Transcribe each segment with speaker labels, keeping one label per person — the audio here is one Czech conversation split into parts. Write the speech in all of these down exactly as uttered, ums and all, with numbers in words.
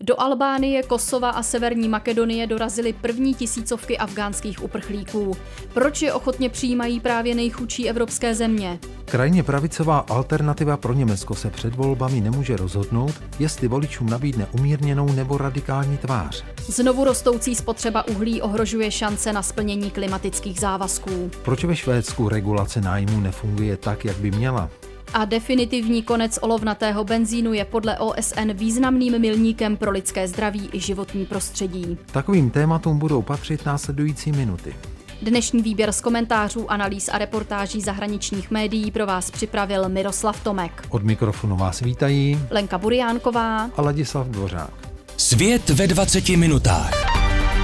Speaker 1: Do Albánie, Kosova a Severní Makedonie dorazily první tisícovky afghánských uprchlíků. Proč je ochotně přijímají právě nejchudší evropské země?
Speaker 2: Krajně pravicová alternativa pro Německo se před volbami nemůže rozhodnout, jestli voličům nabídne umírněnou nebo radikální tvář.
Speaker 1: Znovu rostoucí spotřeba uhlí ohrožuje šance na splnění klimatických závazků.
Speaker 2: Proč ve Švédsku regulace nájmu nefunguje tak, jak by měla?
Speaker 1: A definitivní konec olovnatého benzínu je podle O S N významným milníkem pro lidské zdraví i životní prostředí.
Speaker 2: Takovým tématům budou patřit následující minuty.
Speaker 1: Dnešní výběr z komentářů, analýz a reportáží zahraničních médií pro vás připravil Miroslav Tomek.
Speaker 2: Od mikrofonu vás vítají
Speaker 1: Lenka Buriánková
Speaker 2: a Ladislav Dvořák.
Speaker 3: Svět ve dvaceti minutách.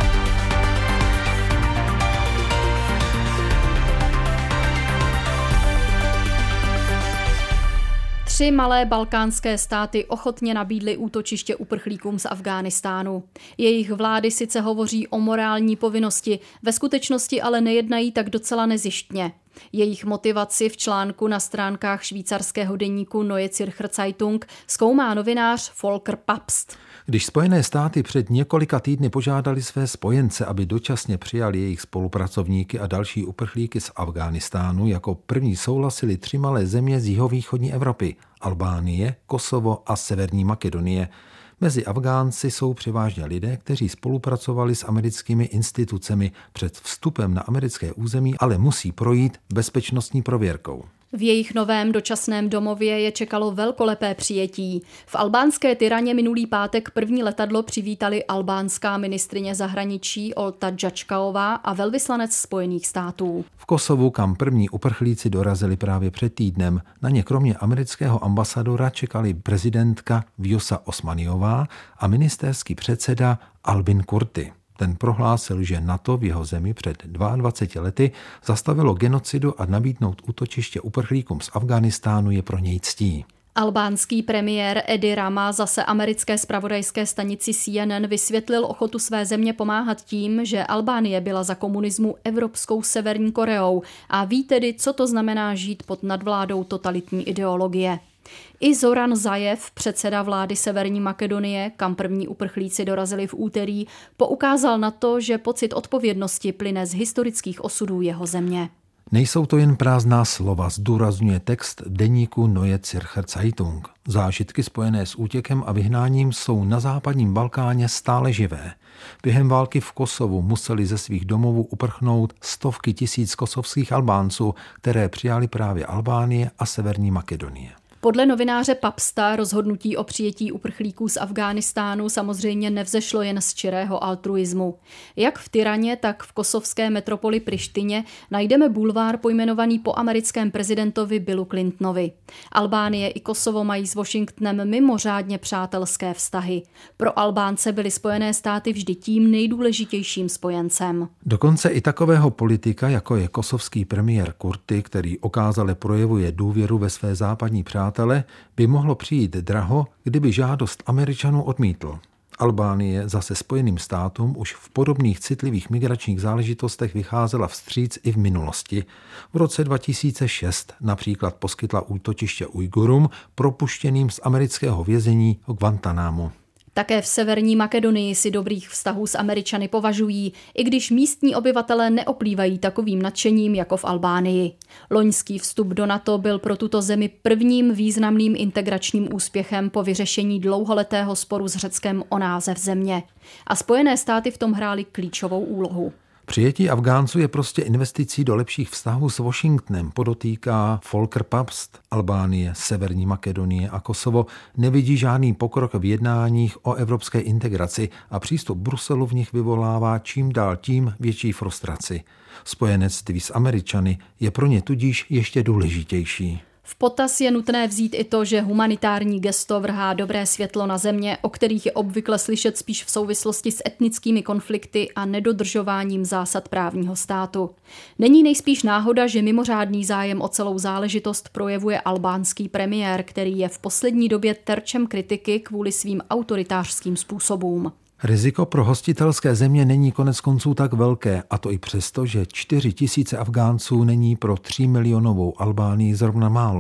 Speaker 1: Tři malé balkánské státy ochotně nabídly útočiště uprchlíkům z Afghánistánu. Jejich vlády sice hovoří o morální povinnosti, ve skutečnosti ale nejednají tak docela nezištně. Jejich motivaci v článku na stránkách švýcarského deníku Neue Zürcher Zeitung zkoumá novinář Volker Papst.
Speaker 2: Když Spojené státy před několika týdny požádali své spojence, aby dočasně přijali jejich spolupracovníky a další uprchlíky z Afghánistánu, jako první souhlasili tři malé země z jihovýchodní Evropy – Albánie, Kosovo a Severní Makedonie. Mezi Afgánci jsou převážně lidé, kteří spolupracovali s americkými institucemi před vstupem na americké území, ale musí projít bezpečnostní prověrkou.
Speaker 1: V jejich novém dočasném domově je čekalo velkolepé přijetí. V albánské Tiraně minulý pátek první letadlo přivítali albánská ministryně zahraničí Olta Džačkaová a velvyslanec Spojených států.
Speaker 2: V Kosovu, kam první uprchlíci dorazili právě před týdnem, na ně kromě amerického ambasadora čekali prezidentka Vjosa Osmaniová a ministerský předseda Albin Kurti. Ten prohlásil, že NATO v jeho zemi před dvaceti dvěma lety zastavilo genocidu a nabídnout útočiště uprchlíkům z Afghánistánu je pro něj ctí.
Speaker 1: Albánský premiér Edi Rama zase americké zpravodajské stanici C N N vysvětlil ochotu své země pomáhat tím, že Albánie byla za komunismu evropskou Severní Koreou a ví tedy, co to znamená žít pod nadvládou totalitní ideologie. I Zoran Zajev, předseda vlády Severní Makedonie, kam první uprchlíci dorazili v úterý, poukázal na to, že pocit odpovědnosti plyne z historických osudů jeho země.
Speaker 2: Nejsou to jen prázdná slova, zdůrazňuje text deníku Neue Zürcher Zeitung. Zážitky spojené s útěkem a vyhnáním jsou na západním Balkáně stále živé. Během války v Kosovu museli ze svých domovů uprchnout stovky tisíc kosovských Albánců, které přijali právě Albánie a Severní Makedonie.
Speaker 1: Podle novináře Papsta rozhodnutí o přijetí uprchlíků z Afghánistánu samozřejmě nevzešlo jen z čirého altruismu. Jak v Tiraně, tak v kosovské metropoli Prištině najdeme bulvár pojmenovaný po americkém prezidentovi Billu Clintonovi. Albánie i Kosovo mají s Washingtonem mimořádně přátelské vztahy. Pro Albánce byly Spojené státy vždy tím nejdůležitějším spojencem.
Speaker 2: Dokonce i takového politika, jako je kosovský premiér Kurti, který okázale projevuje důvěru ve své západní přátelé, by mohlo přijít draho, kdyby žádost Američanů odmítl. Albánie zase Spojeným státům už v podobných citlivých migračních záležitostech vycházela vstříc i v minulosti. V roce dva tisíce šest například poskytla útočiště Ujgurům propuštěným z amerického vězení Guantanamo.
Speaker 1: Také v Severní Makedonii si dobrých vztahů s Američany považují, i když místní obyvatelé neoplývají takovým nadšením jako v Albánii. Loňský vstup do NATO byl pro tuto zemi prvním významným integračním úspěchem po vyřešení dlouholetého sporu s Řeckem o název země. A Spojené státy v tom hrály klíčovou úlohu.
Speaker 2: Přijetí Afgánců je prostě investicí do lepších vztahů s Washingtonem, podotýká Volker Papst. Albánie, Severní Makedonie a Kosovo nevidí žádný pokrok v jednáních o evropské integraci a přístup Bruselu v nich vyvolává čím dál tím větší frustraci. Spojenectví s Američany je pro ně tudíž ještě důležitější.
Speaker 1: V potaz je nutné vzít i to, že humanitární gesto vrhá dobré světlo na země, o kterých je obvykle slyšet spíš v souvislosti s etnickými konflikty a nedodržováním zásad právního státu. Není nejspíš náhoda, že mimořádný zájem o celou záležitost projevuje albánský premiér, který je v poslední době terčem kritiky kvůli svým autoritářským způsobům.
Speaker 2: Riziko pro hostitelské země není konec konců tak velké, a to i přesto, že čtyři tisíce Afgánců není pro třímilionovou Albánii zrovna málo.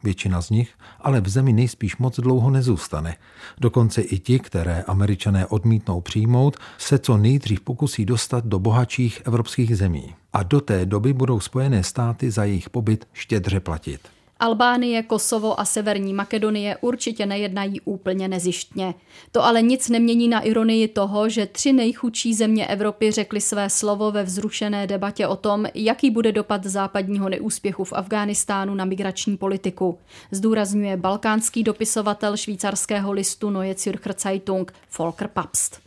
Speaker 2: Většina z nich ale v zemi nejspíš moc dlouho nezůstane. Dokonce i ti, které Američané odmítnou přijmout, se co nejdřív pokusí dostat do bohatších evropských zemí. A do té doby budou Spojené státy za jejich pobyt štědře platit.
Speaker 1: Albánie, Kosovo a Severní Makedonie určitě nejednají úplně nezištně. To ale nic nemění na ironii toho, že tři nejchudší země Evropy řekly své slovo ve vzrušené debatě o tom, jaký bude dopad západního neúspěchu v Afghánistánu na migrační politiku. Zdůrazňuje balkánský dopisovatel švýcarského listu Neue Zürcher Zeitung Volker Papst.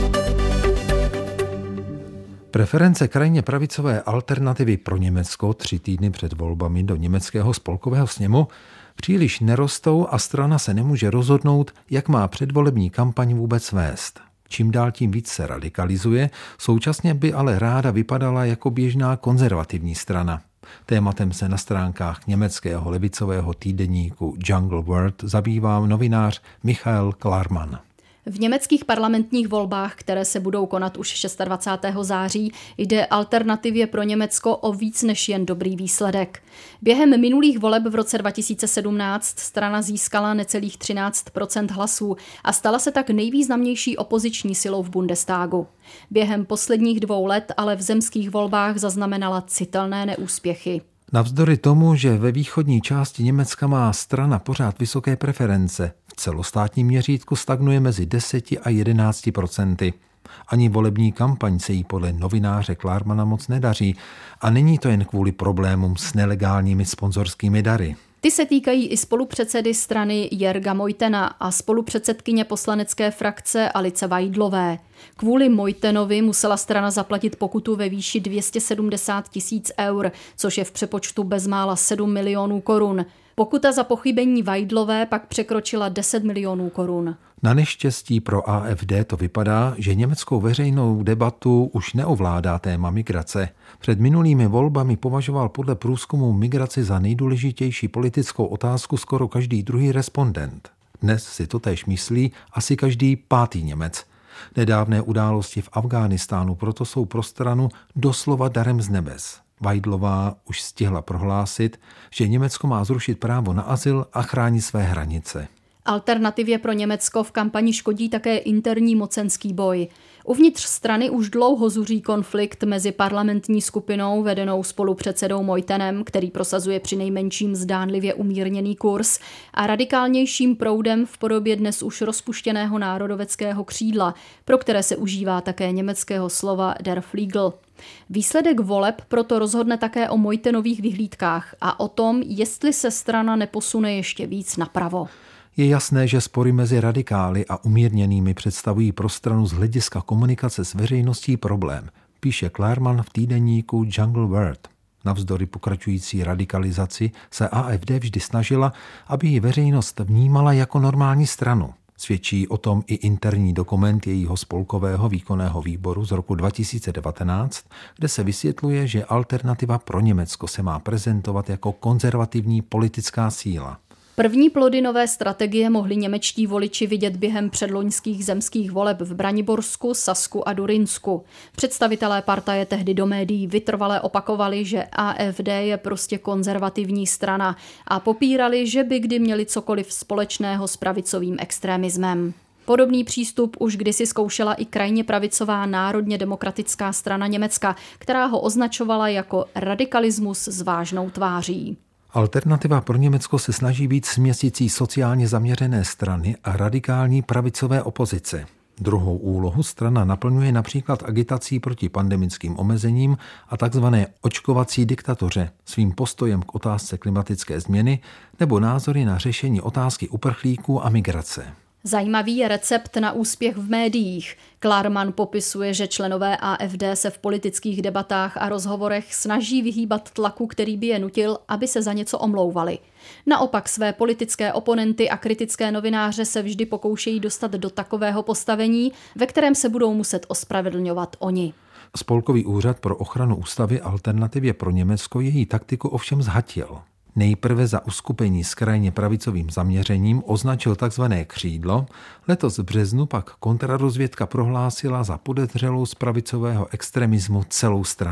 Speaker 2: Preference krajně pravicové alternativy pro Německo tři týdny před volbami do německého spolkového sněmu příliš nerostou a strana se nemůže rozhodnout, jak má předvolební kampaň vůbec vést. Čím dál tím víc se radikalizuje, současně by ale ráda vypadala jako běžná konzervativní strana. Tématem se na stránkách německého levicového týdeníku Jungle World zabývá novinář Michael Klarmann.
Speaker 1: V německých parlamentních volbách, které se budou konat už dvacátého šestého září, jde alternativě pro Německo o víc než jen dobrý výsledek. Během minulých voleb v roce dva tisíce sedmnáct strana získala necelých třináct procent hlasů a stala se tak nejvýznamnější opoziční silou v Bundestagu. Během posledních dvou let ale v zemských volbách zaznamenala citelné neúspěchy.
Speaker 2: Navzdory tomu, že ve východní části Německa má strana pořád vysoké preference, v celostátním měřítku stagnuje mezi deseti a jedenácti procenty. Ani volební kampaň se jí podle novináře Klarmana moc nedaří a není to jen kvůli problémům s nelegálními sponzorskými dary.
Speaker 1: Ty se týkají i spolupředsedy strany Jerga Mojtena a spolupředsedkyně poslanecké frakce Alice Weidlové. Kvůli Mojtenovi musela strana zaplatit pokutu ve výši dvě stě sedmdesát tisíc eur, což je v přepočtu bezmála sedm milionů korun. Pokuta za pochybení Weidlové pak překročila deset milionů korun.
Speaker 2: Na neštěstí pro A F D to vypadá, že německou veřejnou debatu už neovládá téma migrace. Před minulými volbami považoval podle průzkumu migraci za nejdůležitější politickou otázku skoro každý druhý respondent. Dnes si to též myslí asi každý pátý Němec. Nedávné události v Afghánistánu proto jsou pro stranu doslova darem z nebes. Weidlová už stihla prohlásit, že Německo má zrušit právo na azyl a chránit své hranice.
Speaker 1: Alternativě pro Německo v kampani škodí také interní mocenský boj. Uvnitř strany už dlouho zuří konflikt mezi parlamentní skupinou vedenou spolupředsedou Mojtenem, který prosazuje přinejmenším zdánlivě umírněný kurz, a radikálnějším proudem v podobě dnes už rozpuštěného národoveckého křídla, pro které se užívá také německého slova der Flügel. Výsledek voleb proto rozhodne také o Mojtenových vyhlídkách a o tom, jestli se strana neposune ještě víc napravo.
Speaker 2: Je jasné, že spory mezi radikály a umírněnými představují pro stranu z hlediska komunikace s veřejností problém, píše Klarmann v týdeníku Jungle World. Navzdory pokračující radikalizaci se A F D vždy snažila, aby ji veřejnost vnímala jako normální stranu. Svědčí o tom i interní dokument jejího spolkového výkonného výboru z roku dva tisíce devatenáct, kde se vysvětluje, že alternativa pro Německo se má prezentovat jako konzervativní politická síla.
Speaker 1: První plody nové strategie mohli němečtí voliči vidět během předloňských zemských voleb v Braniborsku, Sasku a Durinsku. Představitelé partaje tehdy do médií vytrvale opakovali, že A F D je prostě konzervativní strana a popírali, že by kdy měli cokoliv společného s pravicovým extremismem. Podobný přístup už kdysi zkoušela i krajně pravicová národně demokratická strana Německa, která ho označovala jako radikalismus s vážnou tváří.
Speaker 2: Alternativa pro Německo se snaží být směsicí sociálně zaměřené strany a radikální pravicové opozice. Druhou úlohu strana naplňuje například agitací proti pandemickým omezením a takzvané očkovací diktatuře, svým postojem k otázce klimatické změny nebo názory na řešení otázky uprchlíků a migrace.
Speaker 1: Zajímavý je recept na úspěch v médiích. Klarmann popisuje, že členové A F D se v politických debatách a rozhovorech snaží vyhýbat tlaku, který by je nutil, aby se za něco omlouvali. Naopak své politické oponenty a kritické novináře se vždy pokoušejí dostat do takového postavení, ve kterém se budou muset ospravedlňovat oni.
Speaker 2: Spolkový úřad pro ochranu ústavy Alternativě pro Německo její taktiku ovšem zhatil. Nejprve za uskupení s krajně pravicovým zaměřením označil takzvané křídlo, letos v březnu pak kontrarozvědka prohlásila za podezřelou z pravicového extremismu celou stranu.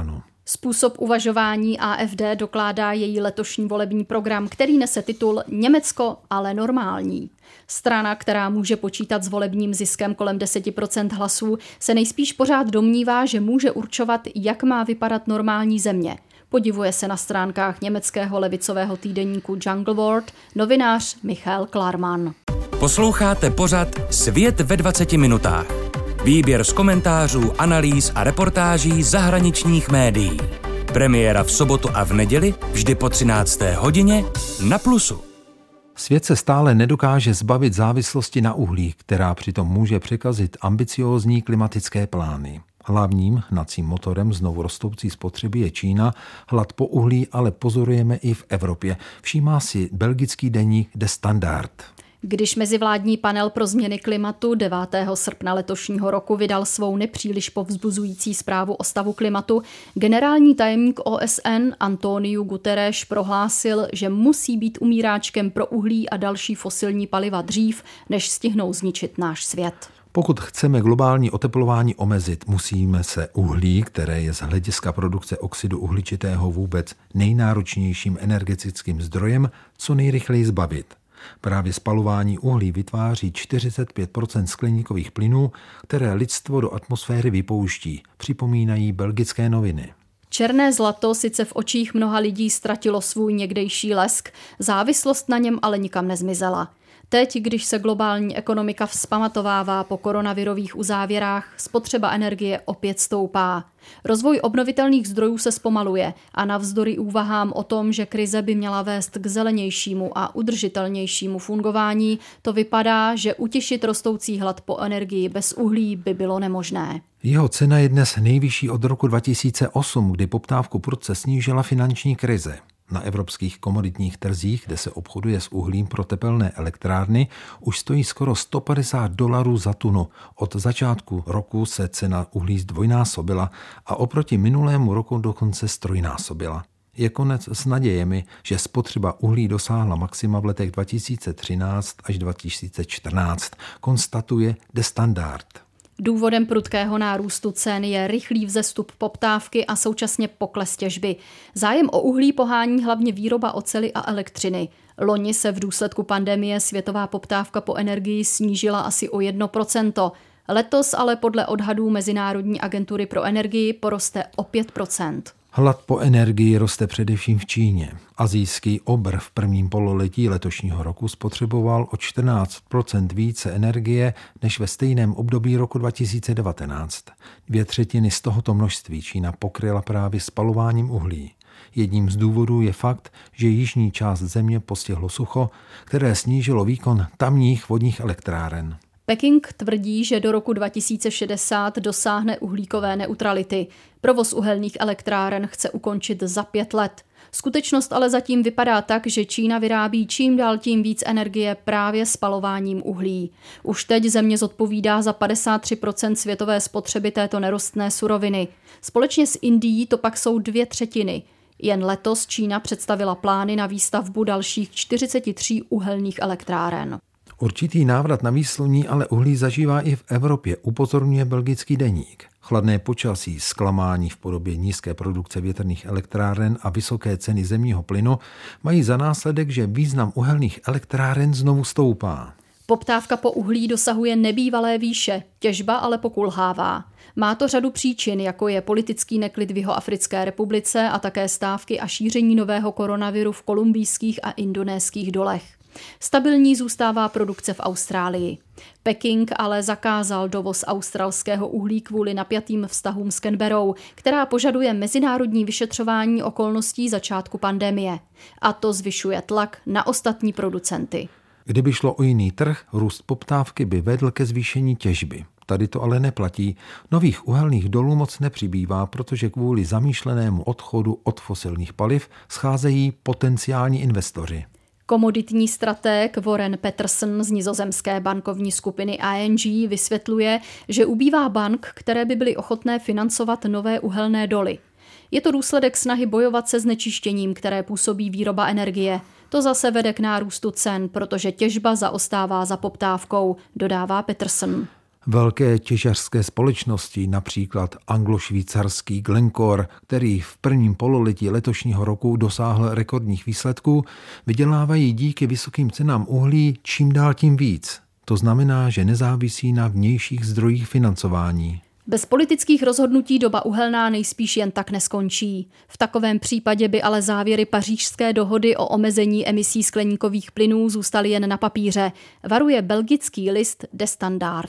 Speaker 1: Způsob uvažování A F D dokládá její letošní volební program, který nese titul Německo, ale normální. Strana, která může počítat s volebním ziskem kolem deset procent hlasů, se nejspíš pořád domnívá, že může určovat, jak má vypadat normální země. Podivuje se na stránkách německého levicového týdeníku Jungle World novinář Michael Klarman.
Speaker 3: Posloucháte pořad Svět ve dvaceti minutách. Výběr z komentářů, analýz a reportáží zahraničních médií. Premiéra v sobotu a v neděli vždy po třinácté hodině na Plusu.
Speaker 2: Svět se stále nedokáže zbavit závislosti na uhlí, která přitom může překazit ambiciózní klimatické plány. Hlavním hnacím motorem znovu rostoucí spotřeby je Čína, hlad po uhlí ale pozorujeme i v Evropě. Všímá si belgický deník Der Standard.
Speaker 1: Když mezivládní panel pro změny klimatu devátého srpna letošního roku vydal svou nepříliš povzbuzující zprávu o stavu klimatu, generální tajemník O S N António Guterres prohlásil, že musí být umíráčkem pro uhlí a další fosilní paliva dřív, než stihnou zničit náš svět.
Speaker 2: Pokud chceme globální oteplování omezit, musíme se uhlí, které je z hlediska produkce oxidu uhličitého vůbec nejnáročnějším energetickým zdrojem, co nejrychleji zbavit. Právě spalování uhlí vytváří čtyřicet pět procent skleníkových plynů, které lidstvo do atmosféry vypouští, připomínají belgické noviny.
Speaker 1: Černé zlato sice v očích mnoha lidí ztratilo svůj někdejší lesk, závislost na něm ale nikam nezmizela. Teď, když se globální ekonomika vzpamatovává po koronavirových uzávěrách, spotřeba energie opět stoupá. Rozvoj obnovitelných zdrojů se zpomaluje a navzdory úvahám o tom, že krize by měla vést k zelenějšímu a udržitelnějšímu fungování, to vypadá, že utěšit rostoucí hlad po energii bez uhlí by bylo nemožné.
Speaker 2: Jeho cena je dnes nejvyšší od roku dva tisíce osm, kdy poptávku prudce snížila finanční krize. Na evropských komoditních trzích, kde se obchoduje s uhlím pro tepelné elektrárny, už stojí skoro sto padesát dolarů za tunu. Od začátku roku se cena uhlí zdvojnásobila a oproti minulému roku dokonce strojnásobila. Je konec s nadějemi, že spotřeba uhlí dosáhla maxima v letech dva tisíce třináct až dva tisíce čtrnáct, konstatuje Der Standard.
Speaker 1: Důvodem prudkého nárůstu cen je rychlý vzestup poptávky a současně pokles těžby. Zájem o uhlí pohání hlavně výroba oceli a elektřiny. Loni se v důsledku pandemie světová poptávka po energii snížila asi o jedno procento. Letos ale podle odhadů Mezinárodní agentury pro energii poroste o pět procent.
Speaker 2: Hlad po energii roste především v Číně. Asijský obr v prvním pololetí letošního roku spotřeboval o čtrnáct procent více energie než ve stejném období roku dva tisíce devatenáct. Dvě třetiny z tohoto množství Čína pokryla právě spalováním uhlí. Jedním z důvodů je fakt, že jižní část země postihlo sucho, které snížilo výkon tamních vodních elektráren.
Speaker 1: Peking tvrdí, že do roku dva tisíce šedesát dosáhne uhlíkové neutrality. Provoz uhelných elektráren chce ukončit za pět let. Skutečnost ale zatím vypadá tak, že Čína vyrábí čím dál tím víc energie právě spalováním uhlí. Už teď země zodpovídá za padesát tři procent světové spotřeby této nerostné suroviny. Společně s Indií to pak jsou dvě třetiny. Jen letos Čína představila plány na výstavbu dalších čtyřicet tři uhelných elektráren.
Speaker 2: Určitý návrat na výsluní ale uhlí zažívá i v Evropě, upozorňuje belgický deník. Chladné počasí, zklamání v podobě nízké produkce větrných elektráren a vysoké ceny zemního plynu mají za následek, že význam uhelných elektráren znovu stoupá.
Speaker 1: Poptávka po uhlí dosahuje nebývalé výše, těžba ale pokulhává. Má to řadu příčin, jako je politický neklid v Jihoafrické republice a také stávky a šíření nového koronaviru v kolumbijských a indonéských dolech. Stabilní zůstává produkce v Austrálii. Peking ale zakázal dovoz australského uhlí kvůli napjatým vztahům s Canberrou, která požaduje mezinárodní vyšetřování okolností začátku pandemie. A to zvyšuje tlak na ostatní producenty.
Speaker 2: Kdyby šlo o jiný trh, růst poptávky by vedl ke zvýšení těžby. Tady to ale neplatí. Nových uhelných dolů moc nepřibývá, protože kvůli zamýšlenému odchodu od fosilních paliv scházejí potenciální investoři.
Speaker 1: Komoditní stratég Warren Peterson z nizozemské bankovní skupiny I N G vysvětluje, že ubývá bank, které by byly ochotné financovat nové uhelné doly. Je to důsledek snahy bojovat se znečištěním, které působí výroba energie. To zase vede k nárůstu cen, protože těžba zaostává za poptávkou, dodává Peterson.
Speaker 2: Velké těžařské společnosti, například anglo-švýcarský Glencore, který v prvním pololetí letošního roku dosáhl rekordních výsledků, vydělávají díky vysokým cenám uhlí čím dál tím víc. To znamená, že nezávisí na vnějších zdrojích financování.
Speaker 1: Bez politických rozhodnutí doba uhelná nejspíš jen tak neskončí. V takovém případě by ale závěry Pařížské dohody o omezení emisí skleníkových plynů zůstaly jen na papíře, varuje belgický list De Standard.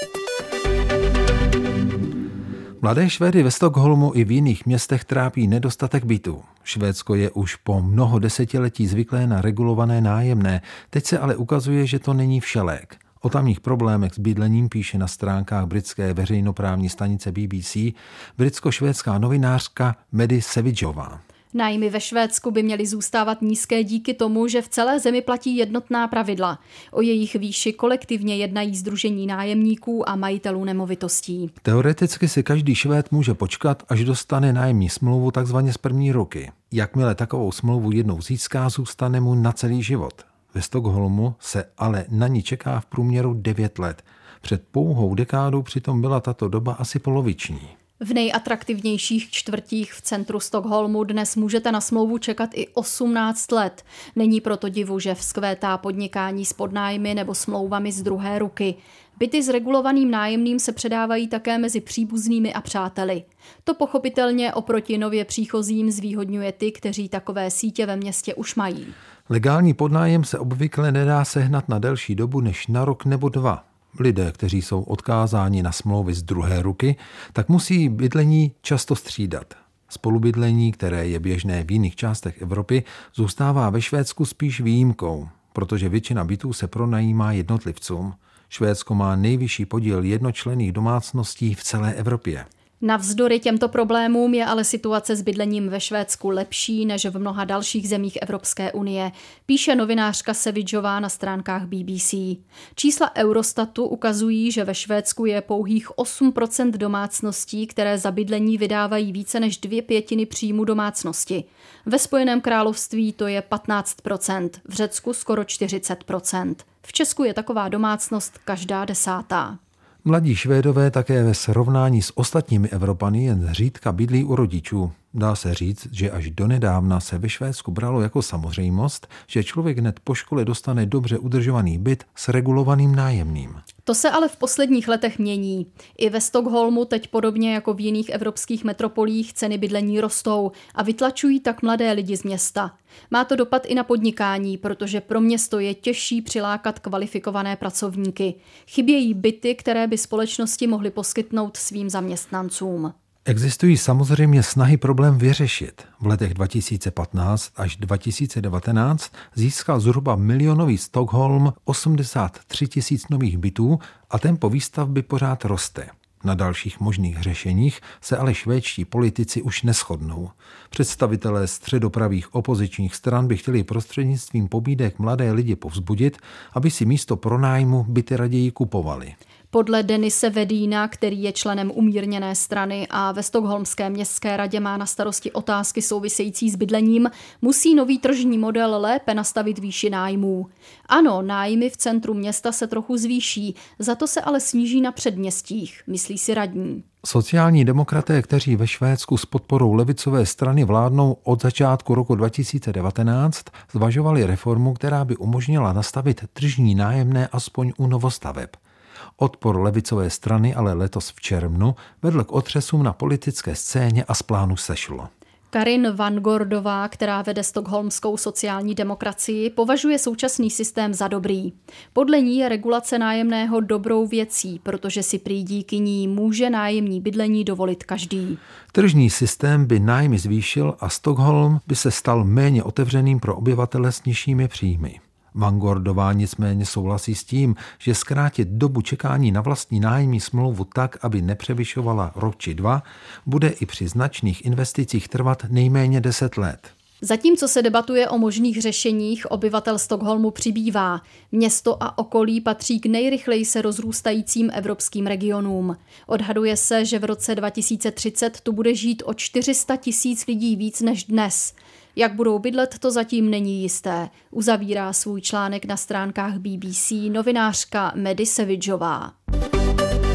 Speaker 2: Mladé Švédy ve Stockholmu i v jiných městech trápí nedostatek bytů. Švédsko je už po mnoho desetiletí zvyklé na regulované nájemné, teď se ale ukazuje, že to není všelék. O tamních problémech s bydlením píše na stránkách britské veřejnoprávní stanice B B C britsko-švédská novinářka Maddie Savaggová.
Speaker 1: Nájmy ve Švédsku by měly zůstávat nízké díky tomu, že v celé zemi platí jednotná pravidla. O jejich výši kolektivně jednají sdružení nájemníků a majitelů nemovitostí.
Speaker 2: Teoreticky si každý Švéd může počkat, až dostane nájemní smlouvu takzvaně z první ruky. Jakmile takovou smlouvu jednou získá, zůstane mu na celý život. Ve Stockholmu se ale na ní čeká v průměru devět let. Před pouhou dekádou přitom byla tato doba asi poloviční.
Speaker 1: V nejatraktivnějších čtvrtích v centru Stockholmu dnes můžete na smlouvu čekat i osmnáct let. Není proto divu, že vzkvétá podnikání s podnájmy nebo smlouvami z druhé ruky. Byty s regulovaným nájemným se předávají také mezi příbuznými a přáteli. To pochopitelně oproti nově příchozím zvýhodňuje ty, kteří takové sítě ve městě už mají.
Speaker 2: Legální podnájem se obvykle nedá sehnat na delší dobu než na rok nebo dva. Lidé, kteří jsou odkázáni na smlouvy z druhé ruky, tak musí bydlení často střídat. Spolubydlení, které je běžné v jiných částech Evropy, zůstává ve Švédsku spíš výjimkou, protože většina bytů se pronajímá jednotlivcům. Švédsko má nejvyšší podíl jednočlenných domácností v celé Evropě.
Speaker 1: Navzdory těmto problémům je ale situace s bydlením ve Švédsku lepší než v mnoha dalších zemích Evropské unie, píše novinářka Savaggová na stránkách B B C. Čísla Eurostatu ukazují, že ve Švédsku je pouhých osm procent domácností, které za bydlení vydávají více než dvě pětiny příjmu domácnosti. Ve Spojeném království to je patnáct procent, v Řecku skoro čtyřicet procent. V Česku je taková domácnost každá desátá.
Speaker 2: Mladí Švédové také ve srovnání s ostatními Evropany jen zřídka bydlí u rodičů. Dá se říct, že až donedávna se ve Švédsku bralo jako samozřejmost, že člověk hned po škole dostane dobře udržovaný byt s regulovaným nájemným.
Speaker 1: To se ale v posledních letech mění. I ve Stockholmu teď podobně jako v jiných evropských metropolích ceny bydlení rostou a vytlačují tak mladé lidi z města. Má to dopad i na podnikání, protože pro město je těžší přilákat kvalifikované pracovníky. Chybějí byty, které by společnosti mohly poskytnout svým zaměstnancům.
Speaker 2: Existují samozřejmě snahy problém vyřešit. V letech dva tisíce patnáct až dva tisíce devatenáct získal zhruba milionový Stockholm osmdesát tři tisíc nových bytů a tempo výstavby pořád roste. Na dalších možných řešeních se ale švédští politici už neshodnou. Představitelé středopravých opozičních stran by chtěli prostřednictvím pobídek mladé lidi povzbudit, aby si místo pronájmu byty raději kupovali.
Speaker 1: Podle Denise Vedína, který je členem umírněné strany a ve Stockholmské městské radě má na starosti otázky související s bydlením, musí nový tržní model lépe nastavit výši nájmů. Ano, nájmy v centru města se trochu zvýší, za to se ale sníží na předměstích, myslí si radní.
Speaker 2: Sociální demokraté, kteří ve Švédsku s podporou levicové strany vládnou od začátku roku dva tisíce devatenáct, zvažovali reformu, která by umožnila nastavit tržní nájemné aspoň u novostaveb. Odpor levicové strany ale letos v červnu vedl k otřesům na politické scéně a z plánu sešlo.
Speaker 1: Karin Vangordová, která vede stockholmskou sociální demokracii, považuje současný systém za dobrý. Podle ní je regulace nájemného dobrou věcí, protože si prý díky ní může nájemní bydlení dovolit každý.
Speaker 2: Tržní systém by nájmy zvýšil a Stockholm by se stal méně otevřeným pro obyvatele s nižšími příjmy. Vangordová nicméně souhlasí s tím, že zkrátit dobu čekání na vlastní nájemní smlouvu tak, aby nepřevyšovala rok či dva, bude i při značných investicích trvat nejméně deset let.
Speaker 1: Zatímco se debatuje o možných řešeních, obyvatel Stockholmu přibývá. Město a okolí patří k nejrychleji se rozrůstajícím evropským regionům. Odhaduje se, že v roce dva tisíce třicet tu bude žít o čtyři sta tisíc lidí víc než dnes. Jak budou bydlet, to zatím není jisté. Uzavírá svůj článek na stránkách B B C novinářka Maddie Savaggová.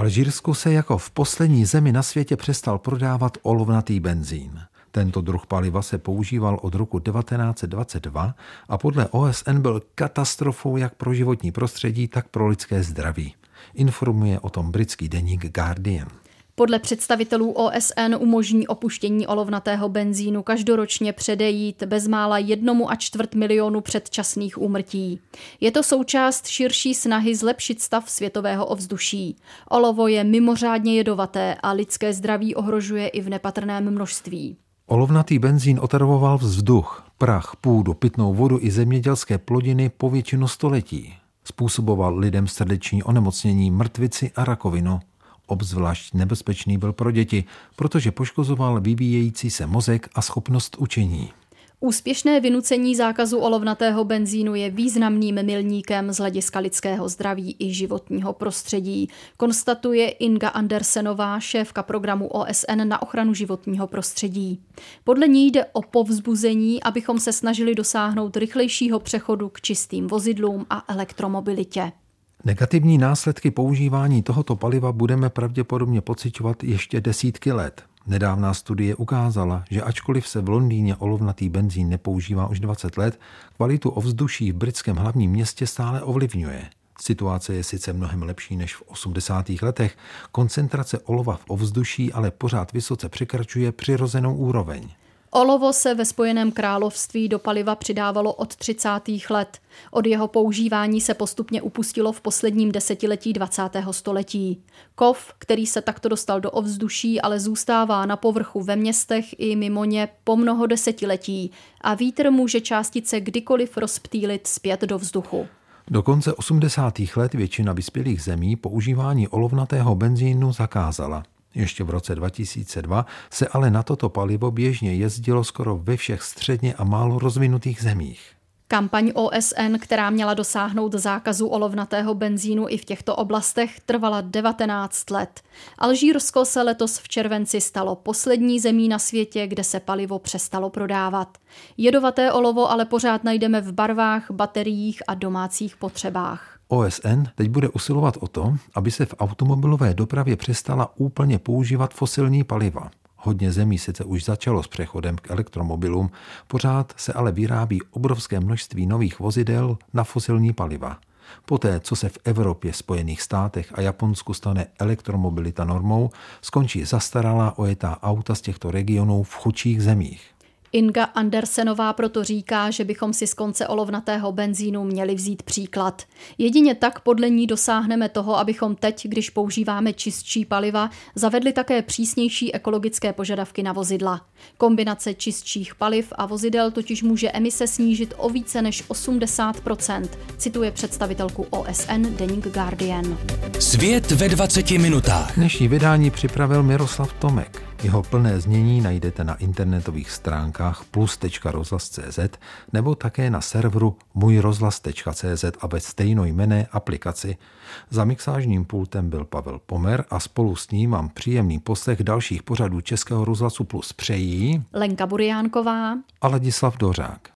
Speaker 2: Alžírsku se jako v poslední zemi na světě přestal prodávat olovnatý benzín. Tento druh paliva se používal od roku devatenáct set dvacet dva a podle O S N byl katastrofou jak pro životní prostředí, tak pro lidské zdraví. Informuje o tom britský deník Guardian.
Speaker 1: Podle představitelů O S N umožní opuštění olovnatého benzínu každoročně předejít bezmála jednomu a čtvrt milionu předčasných úmrtí. Je to součást širší snahy zlepšit stav světového ovzduší. Olovo je mimořádně jedovaté a lidské zdraví ohrožuje i v nepatrném množství.
Speaker 2: Olovnatý benzín otravoval vzduch, prach, půdu, pitnou vodu i zemědělské plodiny po většinu století. Způsoboval lidem srdeční onemocnění, mrtvici a rakovinu. Obzvlášť nebezpečný byl pro děti, protože poškozoval vyvíjející se mozek a schopnost učení.
Speaker 1: Úspěšné vynucení zákazu olovnatého benzínu je významným milníkem z hlediska lidského zdraví i životního prostředí, konstatuje Inga Andersenová, šéfka programu O S N na ochranu životního prostředí. Podle ní jde o povzbuzení, abychom se snažili dosáhnout rychlejšího přechodu k čistým vozidlům a elektromobilitě.
Speaker 2: Negativní následky používání tohoto paliva budeme pravděpodobně pociťovat ještě desítky let. Nedávná studie ukázala, že ačkoliv se v Londýně olovnatý benzín nepoužívá už dvacet let, kvalitu ovzduší v britském hlavním městě stále ovlivňuje. Situace je sice mnohem lepší než v osmdesátých letech, koncentrace olova v ovzduší ale pořád vysoce překračuje přirozenou úroveň.
Speaker 1: Olovo se ve Spojeném království do paliva přidávalo od třicátých let. Od jeho používání se postupně upustilo v posledním desetiletí dvacátého století. Kov, který se takto dostal do ovzduší, ale zůstává na povrchu ve městech i mimo ně po mnoho desetiletí a vítr může částice kdykoliv rozptýlit zpět do vzduchu.
Speaker 2: Do konce osmdesátých let většina vyspělých zemí používání olovnatého benzínu zakázala. Ještě v roce dva tisíce dva se ale na toto palivo běžně jezdilo skoro ve všech středně a málo rozvinutých zemích.
Speaker 1: Kampaň O S N, která měla dosáhnout zákazu olovnatého benzínu i v těchto oblastech, trvala devatenáct let. Alžírsko se letos v červenci stalo poslední zemí na světě, kde se palivo přestalo prodávat. Jedovaté olovo ale pořád najdeme v barvách, bateriích a domácích potřebách.
Speaker 2: O S N teď bude usilovat o to, aby se v automobilové dopravě přestala úplně používat fosilní paliva. Hodně zemí sice už začalo s přechodem k elektromobilům, pořád se ale vyrábí obrovské množství nových vozidel na fosilní paliva. Poté, co se v Evropě, Spojených státech a Japonsku stane elektromobilita normou, skončí zastaralá ojetá auta z těchto regionů v chudších zemích.
Speaker 1: Inga Andersenová proto říká, že bychom si z konce olovnatého benzínu měli vzít příklad. Jedině tak podle ní dosáhneme toho, abychom teď, když používáme čistší paliva, zavedli také přísnější ekologické požadavky na vozidla. Kombinace čistších paliv a vozidel totiž může emise snížit o více než osmdesát procent, cituje představitelku O S N deník Guardian.
Speaker 3: Svět ve dvaceti minutách.
Speaker 2: Dnešní vydání připravil Miroslav Tomek. Jeho plné znění najdete na internetových stránkách plus tečka rozhlas tečka cé zet nebo také na serveru můj rozhlas tečka cé zet a ve stejnojmenné aplikaci. Za mixážním pultem byl Pavel Pomer a spolu s ním mám příjemný poslech dalších pořadů Českého rozhlasu Plus přejí
Speaker 1: Lenka Buriánková
Speaker 2: a Ladislav Dořák.